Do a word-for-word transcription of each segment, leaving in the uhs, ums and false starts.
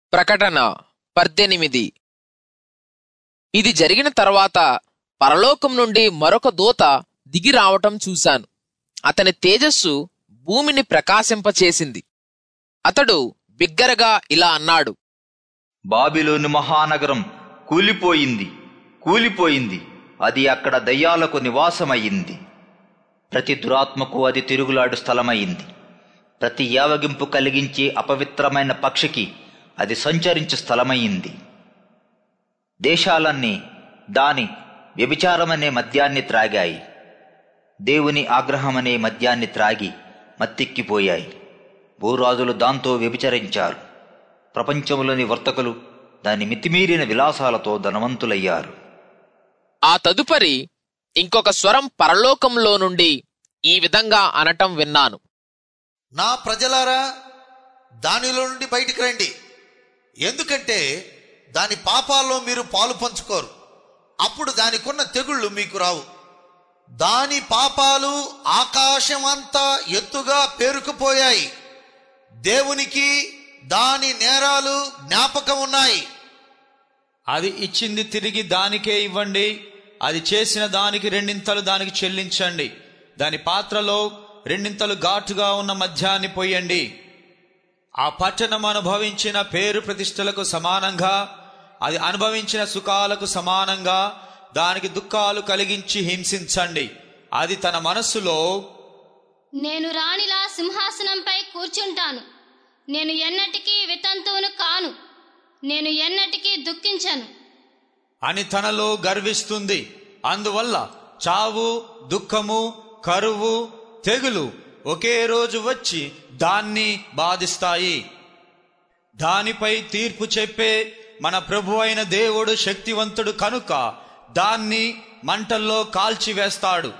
ప్రకటన పద్దెనిమిది. ఇది జరిగిన తర్వాత పరలోకం నుండి మరొక దూత దిగి రావటం చూశాను. అతని తేజస్సు భూమిని ప్రకాశింపచేసింది. అతడు బిగ్గరగా ఇలా అన్నాడు, బాబిలోను మహానగరం కూలిపోయింది, కూలిపోయింది. అది అక్కడ దయ్యాలకు నివాసమయ్యింది. ప్రతి దురాత్మకు అది తిరుగులాడు స్థలమయ్యింది. ప్రతి యావగింపు కలిగించే అపవిత్రమైన పక్షికి అది సంచరించు స్థలమయ్యింది. దేశాలన్నీ దాని వ్యభిచారమనే మద్యాన్ని త్రాగాయి. దేవుని ఆగ్రహమనే మద్యాన్ని త్రాగి మత్తెక్కిపోయాయి. భూరాజులు దాంతో వ్యభిచరించారు. ప్రపంచంలోని వర్తకులు దాని మితిమీరిన విలాసాలతో ధనవంతులయ్యారు. ఆ తదుపరి ఇంకొక స్వరం పరలోకంలో నుండి ఈ విధంగా అనటం విన్నాను, నా ప్రజలారా, దానిలో నుండి బయటికి రండి, ఎందుకంటే దాని పాపాల్లో మీరు పాలు పంచుకోరు. అప్పుడు దానికున్న తెగుళ్ళు మీకు రావు. దాని పాపాలు ఆకాశమంతా ఎత్తుగా పేరుకుపోయాయి. దేవునికి దాని నేరాలు జ్ఞాపకం ఉన్నాయి. అది ఇచ్చింది తిరిగి దానికే ఇవ్వండి. అది చేసిన దానికి రెండింతలు దానికి చెల్లించండి. దాని పాత్రలో రెండింతలు ఘాటుగా ఉన్న మద్యాన్ని పొయ్యండి. ఆ పట్టణం అనుభవించిన పేరు ప్రతిష్టలకు సమానంగా, అది అనుభవించిన సుఖాలకు సమానంగా దానికి దుఃఖాలు కలిగించి హింసించండి. అది తన మనస్సులో, నేను రాణిలా సింహాసనంపై కూర్చుంటాను, నేను ఎన్నటికీ వితంతువును కాను, నేను ఎన్నటికీ దుఃఖించను అని తనలో గర్విస్తుంది. అందువల్ల చావు, దుఃఖము, కరువు, తెగులు ఒకే రోజు వచ్చి దాన్ని బాధిస్తాయి. దానిపై తీర్పు చెప్పే మన ప్రభు అయిన దేవుడు శక్తివంతుడు కనుక దాన్ని మంటల్లో కాల్చివేస్తాడు.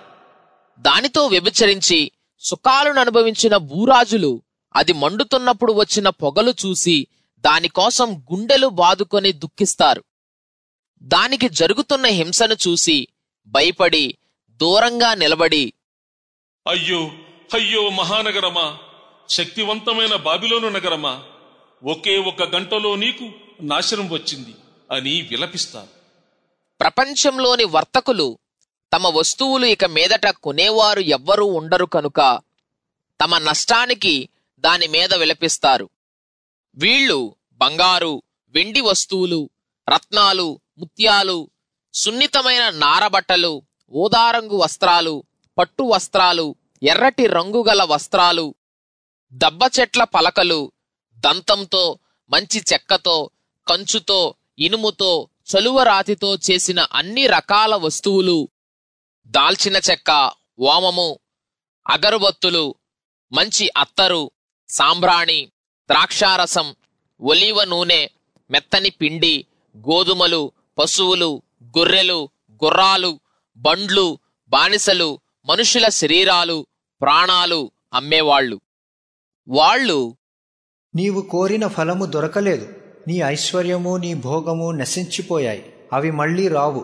దానితో వ్యభిచరించి సుఖాలను అనుభవించిన భూరాజులు అది మండుతున్నప్పుడు వచ్చిన పొగలు చూసి దానికోసం గుండెలు బాదుకొని దుఃఖిస్తారు. దానికి జరుగుతున్న హింసను చూసి భయపడి దూరంగా నిలబడి, అయ్యో అయ్యో మహానగరమా, శక్తివంతమైన బాబిలోను నగరమా, ఒకే ఒక గంటలో నీకు నాశనం వచ్చింది అని విలపిస్తారు. ప్రపంచంలోని వర్తకులు తమ వస్తువులు ఇక మీదట కొనేవారు ఎవ్వరూ ఉండరు కనుక తమ నష్టానికి దాని మీద విలపిస్తారు. వీళ్ళు బంగారు, వెండి వస్తువులు, రత్నాలు, ముత్యాలు, సున్నితమైన నారబట్టలు, ఊదారంగు వస్త్రాలు, పట్టు వస్త్రాలు, ఎర్రటి రంగుగల వస్త్రాలు, దబ్బ చెట్ల పలకలు, దంతంతో, మంచి చెక్కతో, కంచుతో, ఇనుముతో, చలువరాతితో చేసిన అన్ని రకాల వస్తువులు, దాల్చిన చెక్క, వామము, అగరుబత్తులు, మంచి అత్తరు, సాంబ్రాణి, ద్రాక్షారసం, ఒలీవ నూనె, మెత్తని పిండి, గోధుమలు, పశువులు, గొర్రెలు, గుర్రాలు, బండ్లు, బానిసలు, మనుషుల శరీరాలు, ప్రాణాలు అమ్మేవాళ్లు. వాళ్ళు, నీవు కోరిన ఫలము దొరకలేదు, నీ ఐశ్వర్యము నీ భోగము నశించిపోయాయి, అవి మళ్లీ రావు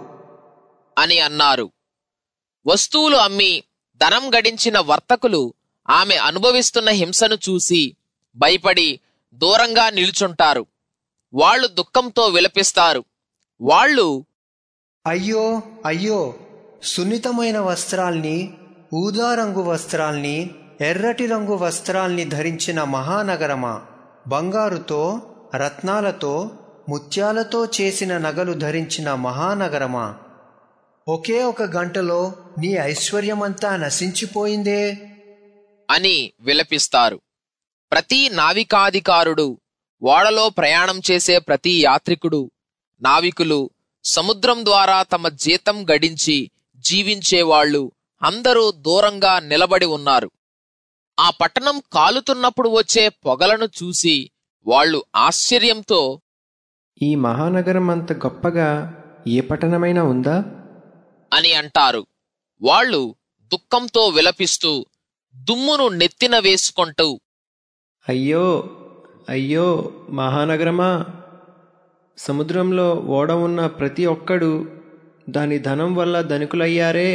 అని అన్నారు. వస్తువులు అమ్మి ధనం గడించిన వర్తకులు ఆమె అనుభవిస్తున్న హింసను చూసి భయపడి దూరంగా నిల్చుంటారు. వాళ్ళు దుఃఖంతో విలపిస్తారు. వాళ్ళు, అయ్యో అయ్యో, సున్నితమైన వస్త్రాల్ని, ఊదారంగు వస్త్రాల్ని, ఎర్రటి రంగు వస్త్రాల్ని ధరించిన మహానగరమా, బంగారుతో, రత్నాలతో, ముత్యాలతో చేసిన నగలు ధరించిన మహానగరమా, ఒకే ఒక గంటలో నీ ఐశ్వర్యమంతా నశించిపోయిందే అని విలపిస్తారు. ప్రతి నావికాధికారుడు, ఓడలో ప్రయాణం చేసే ప్రతి యాత్రికుడు, నావికులు, సముద్రం ద్వారా తమ జీతం గడించి జీవించేవాళ్లు అందరూ దూరంగా నిలబడి ఉన్నారు. ఆ పట్టణం కాలుతున్నప్పుడు వచ్చే పొగలను చూసి వాళ్ళు ఆశ్చర్యంతో, ఈ మహానగరం అంత గొప్పగా ఏ పట్టణమైనా ఉందా అని అంటారు. వాళ్ళు దుఃఖంతో విలపిస్తూ దుమ్మును నెత్తిన వేసుకుంటూ, అయ్యో అయ్యో మహానగరమా, సముద్రంలో ఓడ ఉన్న ప్రతి ఒక్కడు దాని ధనం వల్ల ధనికులయ్యారే,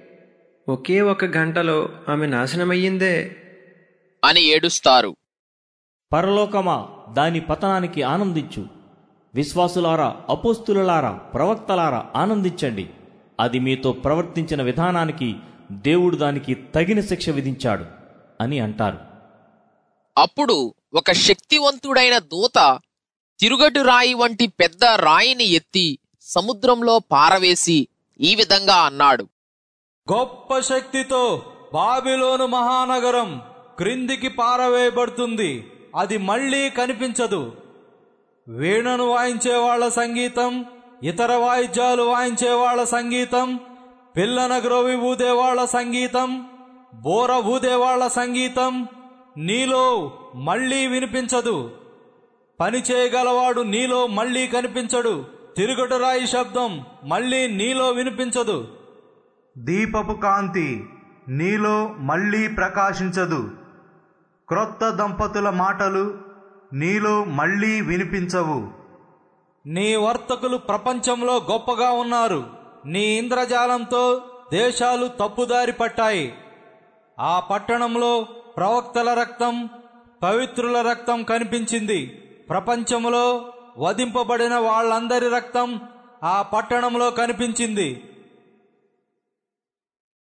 ఒకే ఒక గంటలో ఆమె నాశనమయ్యిందే అని ఏడుస్తారు. పరలోకమా, దాని పతనానికి ఆనందించు. విశ్వాసులారా, అపోస్తులారా, ప్రవక్తలారా ఆనందించండి. అది మీతో ప్రవర్తించిన విధానానికి దేవుడు దానికి తగిన శిక్ష విధించాడు అని అంటారు. అప్పుడు ఒక శక్తివంతుడైన దూత తిరుగటి రాయి వంటి పెద్ద రాయిని ఎత్తి సముద్రంలో పారవేసి ఈ విధంగా అన్నాడు: గొప్ప శక్తితో బాబిలోను మహానగరం క్రిందికి పారవేయబడుతుంది. అది మళ్లీ కనిపించదు. వీణను వాయించే వాళ్ల సంగీతం, ఇతర వాయిద్యాలు వాయించే వాళ్ల సంగీతం, పిల్లన గ్రోవి ఊదేవాళ్ల సంగీతం, బోర ఊదేవాళ్ల సంగీతం నీలో మళ్లీ వినిపించదు. పని చేయగలవాడు నీలో మళ్లీ కనిపించడు. తిరుగటి రాయి శబ్దం మళ్లీ నీలో వినిపించదు. దీపపు కాంతి నీలో మళ్లీ ప్రకాశించదు. క్రొత్త దంపతుల మాటలు నీలో మళ్లీ వినిపించవు. నీ వర్తకులు ప్రపంచంలో గొప్పగా ఉన్నారు. నీ ఇంద్రజాలంతో దేశాలు తప్పుదారి పట్టాయి. ఆ పట్టణంలో ప్రవక్తల రక్తం, పవిత్రుల రక్తం కనిపించింది. ప్రపంచంలో వధింపబడిన వాళ్ళందరి రక్తం ఆ పట్టణంలో కనిపించింది.